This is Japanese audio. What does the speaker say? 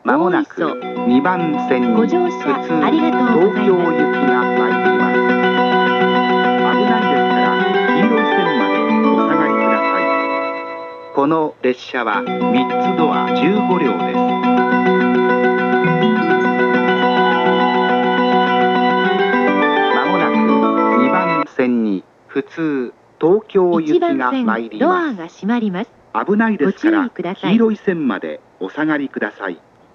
まもなく2番線にご乗車ありがとうございます。 東京行きが参ります。危ないですから黄色い線までお下がりください。この列車は3つドア15両です。まもなく2番線に普通東京行きが参りドます。 アが閉まります。 危ないですからご注意ください黄色い線までお下がりください。